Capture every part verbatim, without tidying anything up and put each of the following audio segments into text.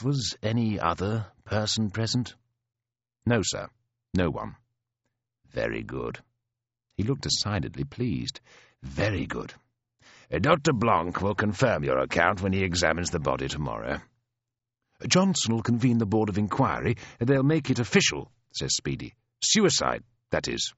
Was any other person present? No, sir. No one. Very good. He looked decidedly pleased. Very good. Doctor Blanc will confirm your account when he examines the body tomorrow. Johnson will convene the Board of Inquiry, and they'll make it official, says Speedy. Suicide, that is.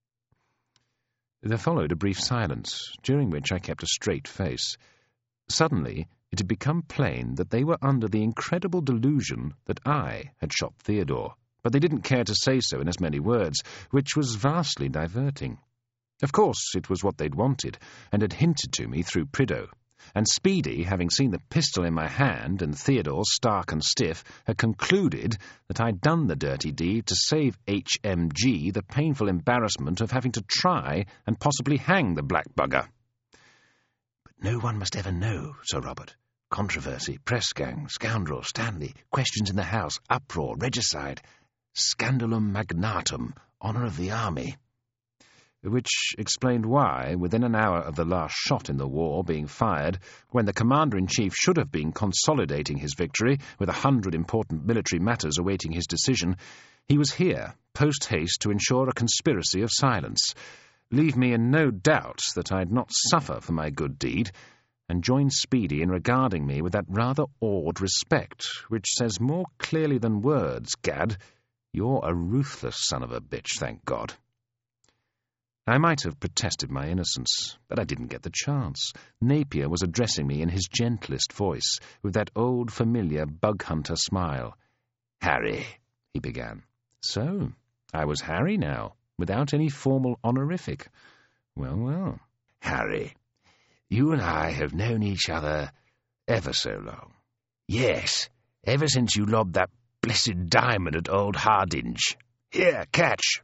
There followed a brief silence, during which I kept a straight face. Suddenly, it had become plain that they were under the incredible delusion that I had shot Theodore, but they didn't care to say so in as many words, which was vastly diverting. Of course, it was what they'd wanted, and had hinted to me through Prideaux, and Speedy, having seen the pistol in my hand and Theodore stark and stiff, had concluded that I'd done the dirty deed to save H M G the painful embarrassment of having to try and possibly hang the black bugger. But no one must ever know, Sir Robert. Controversy, press gang, scoundrel, Stanley, questions in the house, uproar, regicide, scandalum magnatum, honour of the army. Which explained why, within an hour of the last shot in the war being fired, when the Commander-in-Chief should have been consolidating his victory, with a hundred important military matters awaiting his decision, he was here, post-haste, to ensure a conspiracy of silence, leave me in no doubt that I'd not suffer for my good deed, and join Speedy in regarding me with that rather awed respect, which says more clearly than words, Gad, you're a ruthless son of a bitch, thank God. I might have protested my innocence, but I didn't get the chance. Napier was addressing me in his gentlest voice, with that old familiar bug-hunter smile. Harry, he began. So, I was Harry now, without any formal honorific. Well, well. Harry, you and I have known each other ever so long. Yes, ever since you lobbed that blessed diamond at old Hardinge. Here, catch.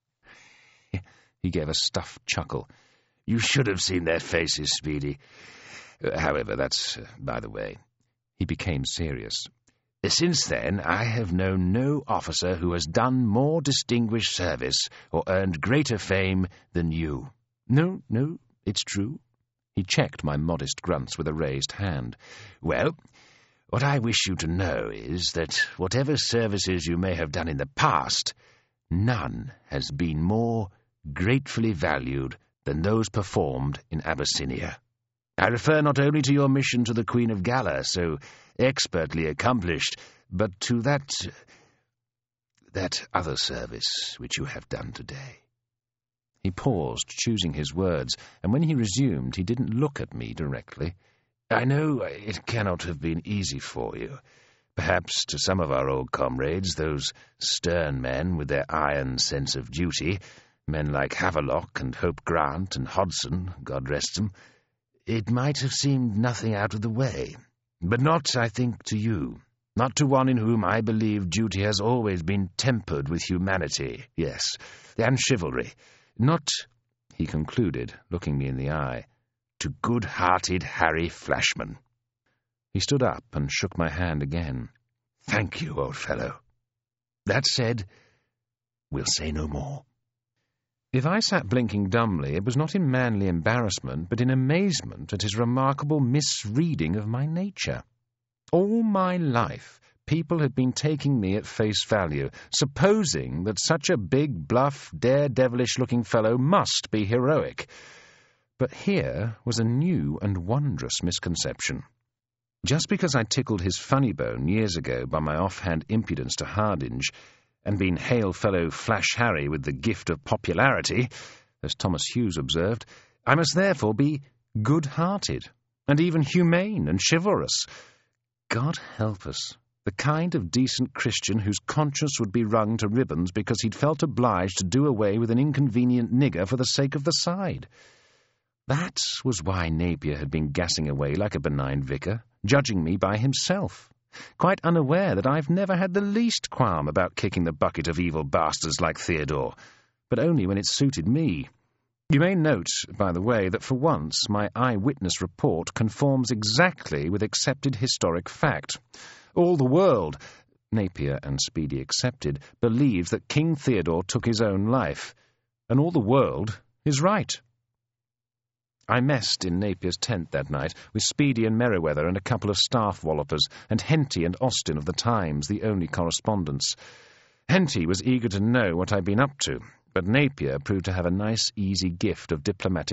He gave a stuffed chuckle. You should have seen their faces, Speedy. Uh, however, that's uh, by the way. He became serious. Since then, I have known no officer who has done more distinguished service or earned greater fame than you. No, no, it's true. He checked my modest grunts with a raised hand. Well, what I wish you to know is that whatever services you may have done in the past, none has been more gratefully valued than those performed in Abyssinia. I refer not only to your mission to the Queen of Gala, so expertly accomplished, but to that... that other service which you have done today. He paused, choosing his words, and when he resumed, he didn't look at me directly. I know it cannot have been easy for you. Perhaps to some of our old comrades, those stern men with their iron sense of duty, men like Havelock and Hope Grant and Hodson, God rest them, it might have seemed nothing out of the way. But not, I think, to you. Not to one in whom I believe duty has always been tempered with humanity, yes, and chivalry. Not, he concluded, looking me in the eye, to good-hearted Harry Flashman. He stood up and shook my hand again. Thank you, old fellow. That said, we'll say no more. If I sat blinking dumbly, it was not in manly embarrassment, but in amazement at his remarkable misreading of my nature. All my life, people had been taking me at face value, supposing that such a big, bluff, daredevilish-looking fellow must be heroic. But here was a new and wondrous misconception. Just because I tickled his funny bone years ago by my offhand impudence to Hardinge, and been hail-fellow Flash Harry with the gift of popularity, as Thomas Hughes observed, I must therefore be good-hearted, and even humane and chivalrous. God help us, the kind of decent Christian whose conscience would be wrung to ribbons because he'd felt obliged to do away with an inconvenient nigger for the sake of the side. That was why Napier had been gassing away like a benign vicar, judging me by himself, quite unaware that I've never had the least qualm about kicking the bucket of evil bastards like Theodore, but only when it suited me. You may note, by the way, that for once my eyewitness report conforms exactly with accepted historic fact. All the world, Napier and Speedy excepted, believes that King Theodore took his own life, and all the world is right. I messed in Napier's tent that night with Speedy and Merriweather and a couple of staff wallopers, and Henty and Austin of the Times, the only correspondents. Henty was eager to know what I'd been up to, but Napier proved to have a nice, easy gift of diplomatic